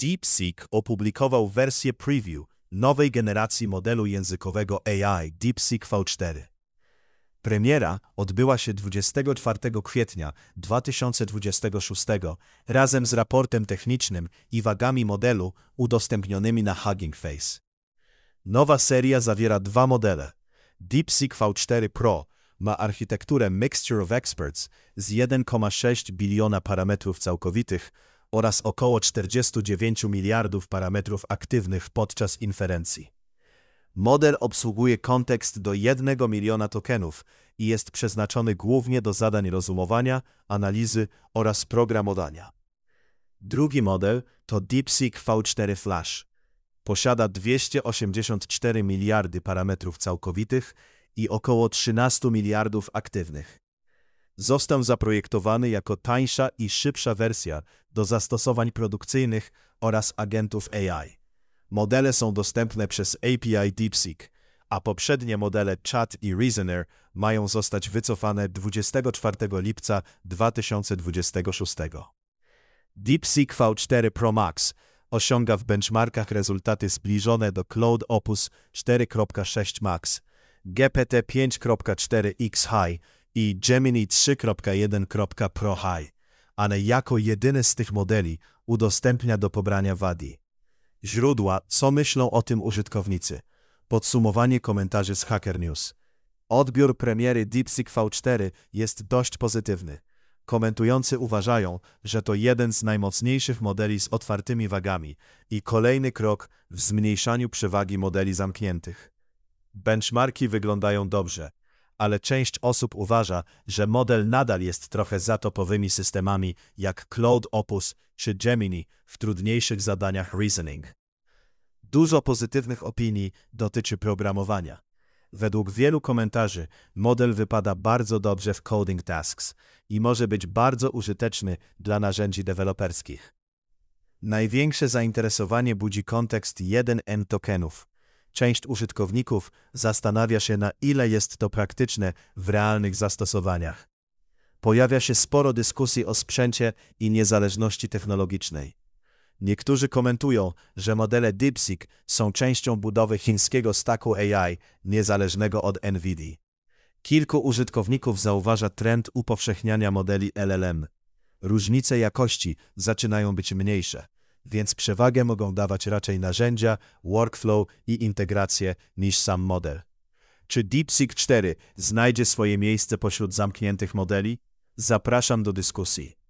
DeepSeek opublikował wersję preview nowej generacji modelu językowego AI DeepSeek V4. Premiera odbyła się 24 kwietnia 2026 razem z raportem technicznym i wagami modelu udostępnionymi na Hugging Face. Nowa seria zawiera dwa modele. DeepSeek V4 Pro ma architekturę Mixture of Experts z 1,6 biliona parametrów całkowitych oraz około 49 miliardów parametrów aktywnych podczas inferencji. Model obsługuje kontekst do 1 miliona tokenów i jest przeznaczony głównie do zadań rozumowania, analizy oraz programowania. Drugi model to DeepSeek V4 Flash. Posiada 284 miliardy parametrów całkowitych i około 13 miliardów aktywnych. Został zaprojektowany jako tańsza i szybsza wersja do zastosowań produkcyjnych oraz agentów AI. Modele są dostępne przez API DeepSeek, a poprzednie modele Chat i Reasoner mają zostać wycofane 24 lipca 2026. DeepSeek V4 Pro Max osiąga w benchmarkach rezultaty zbliżone do Claude Opus 4.6 Max, GPT 5.4 X High i Gemini 3.1 Pro High, ale jako jedyny z tych modeli udostępnia do pobrania WADI. Źródła, co myślą o tym użytkownicy. Podsumowanie komentarzy z Hacker News. Odbiór premiery DeepSeek V4 jest dość pozytywny. Komentujący uważają, że to jeden z najmocniejszych modeli z otwartymi wagami i kolejny krok w zmniejszaniu przewagi modeli zamkniętych. Benchmarki wyglądają dobrze, ale część osób uważa, że model nadal jest trochę za topowymi systemami jak Claude Opus czy Gemini w trudniejszych zadaniach reasoning. Dużo pozytywnych opinii dotyczy programowania. Według wielu komentarzy model wypada bardzo dobrze w coding tasks i może być bardzo użyteczny dla narzędzi deweloperskich. Największe zainteresowanie budzi kontekst 1N tokenów. Część użytkowników zastanawia się, na ile jest to praktyczne w realnych zastosowaniach. Pojawia się sporo dyskusji o sprzęcie i niezależności technologicznej. Niektórzy komentują, że modele DeepSeek są częścią budowy chińskiego stacku AI niezależnego od NVIDIA. Kilku użytkowników zauważa trend upowszechniania modeli LLM. Różnice jakości zaczynają być mniejsze, więc przewagę mogą dawać raczej narzędzia, workflow i integracje niż sam model. Czy DeepSeek 4 znajdzie swoje miejsce pośród zamkniętych modeli? Zapraszam do dyskusji.